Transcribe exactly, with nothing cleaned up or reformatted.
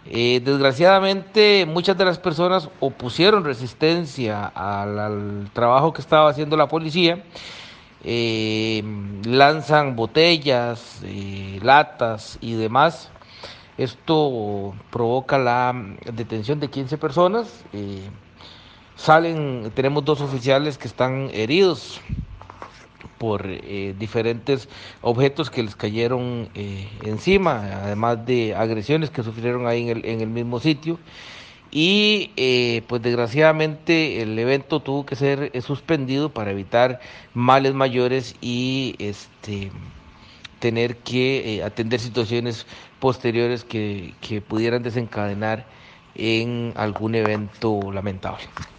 Eh, desgraciadamente, muchas de las personas opusieron resistencia al, al trabajo que estaba haciendo la policía. Eh, lanzan botellas, eh, latas y demás. Esto provoca la detención de quince personas. Eh, salen, tenemos dos oficiales que están heridos por eh, diferentes objetos que les cayeron eh, encima, además de agresiones que sufrieron ahí en el, en el mismo sitio. Y eh, pues desgraciadamente el evento tuvo que ser eh, suspendido para evitar males mayores y este tener que eh, atender situaciones posteriores que, que pudieran desencadenar en algún evento lamentable.